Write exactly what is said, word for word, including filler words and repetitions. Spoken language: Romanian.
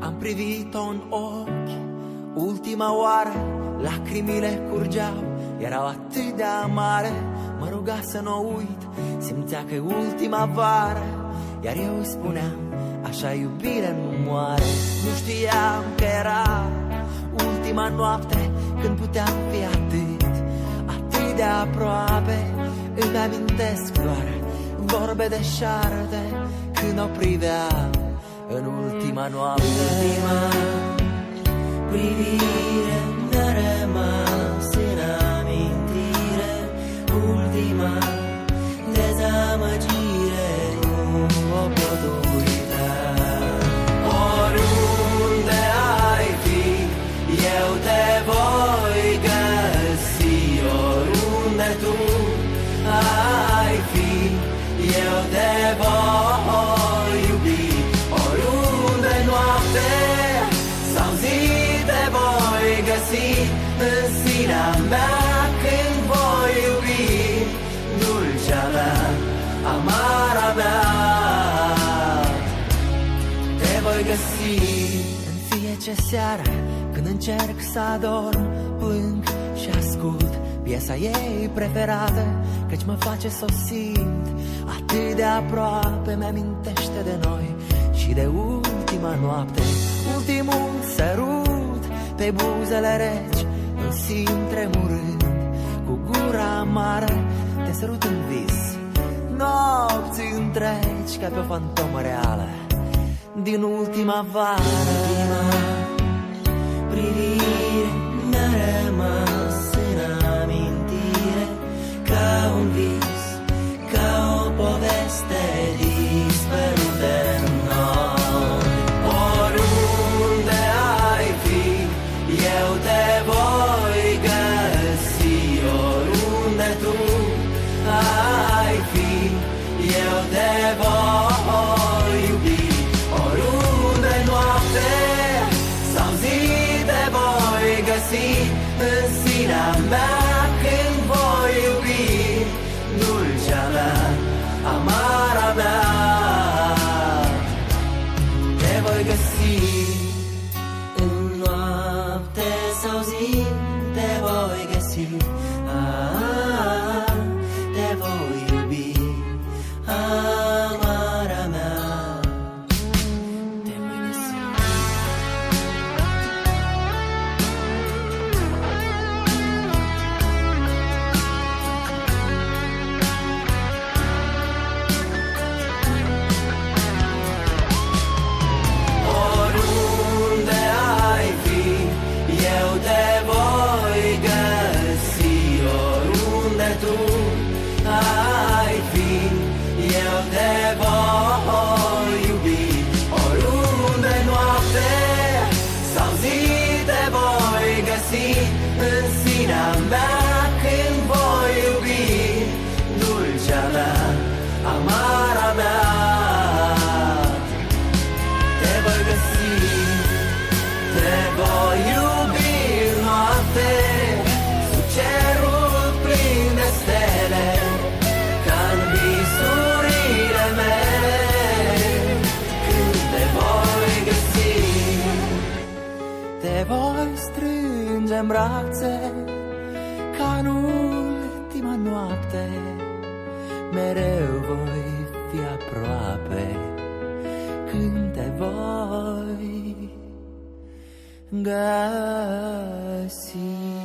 Am privit-o în ochi ultima oară, lacrimile curgeau, erau atât de amare. Mă ruga să n-o uit, simțea că e ultima vară, iar eu îi spuneam, așa iubire nu moare. Nu știam că era ultima noapte, când puteam fi atât, atât de aproape. Îmi amintesc doar vorbe de șarpe, când o priveam în ultima noapte. Ultima privire mi-a rămas în amintire, ultima dezamăgire, nu o pot uita. Oriunde ai fi, eu te voi găsi. Oriunde tu ai fi, eu te voi iubi. Oriunde noapte sau zi te voi găsi în sinea mea când voi iubi. Dulcea mea, amara mea, te voi găsi. În fiecare seară când încerc să adorm, plâng și ascult piesa ei preferată, căci mă face să o simt atât de aproape. Mi-amintește de noi și de ultima noapte, ultimul sărut pe buzele reci. Îl simt tremurând cu gura amară, te sărut în vis nopți întregi, ca pe o fantomă reală din ultima vară. Ultima privire mi-a rămas în amintire, ca un vis, ca o poveste dispărută în noi. Oriunde ai fi, eu te voi găsi. Oriunde tu ai fi, eu te voi iubi. Oriunde noapte sau zi te voi găsi în sinea mea când voi iubi. Dulcea mea, amara mea, te voi găsi. În noapte sau zi te voi găsi, ah, te voi iubi, amara mea, te voi găsi. Oriunde ai fi, eu te voi găsi. Oriunde tu ai fi, eu te voi iubi. Oriunde noapte sau zi te voi găsi în sinea mea când voi iubi. Dulcea mea, amara mea, te voi găsi. Te voi iubi noapte, sub cerul plin de stele, ca-n visurile mele, când te voi găsi. Te voi strânge în brațe, ca în ultima noapte, mereu voi fi aproape când te voi găsi.